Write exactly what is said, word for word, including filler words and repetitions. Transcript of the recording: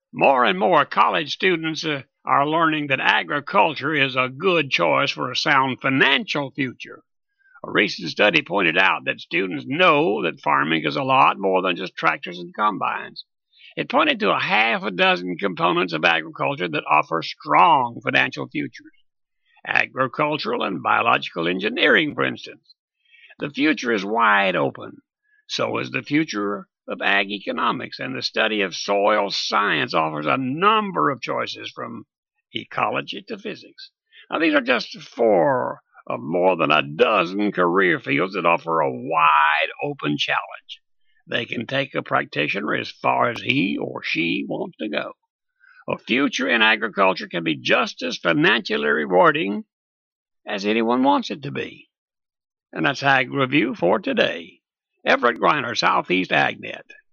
More and more college students uh, are learning that agriculture is a good choice for a sound financial future. A recent study pointed out that students know that farming is a lot more than just tractors and combines. It pointed to a half a dozen components of agriculture that offer strong financial futures. Agricultural and biological engineering, for instance. The future is wide open. So is the future of ag economics, and the study of soil science offers a number of choices from ecology to physics. Now, these are just four of more than a dozen career fields that offer a wide open challenge. They can take a practitioner as far as he or she wants to go. A future in agriculture can be just as financially rewarding as anyone wants it to be. And that's Ag Review for today. Everett Griner, Southeast AgNet.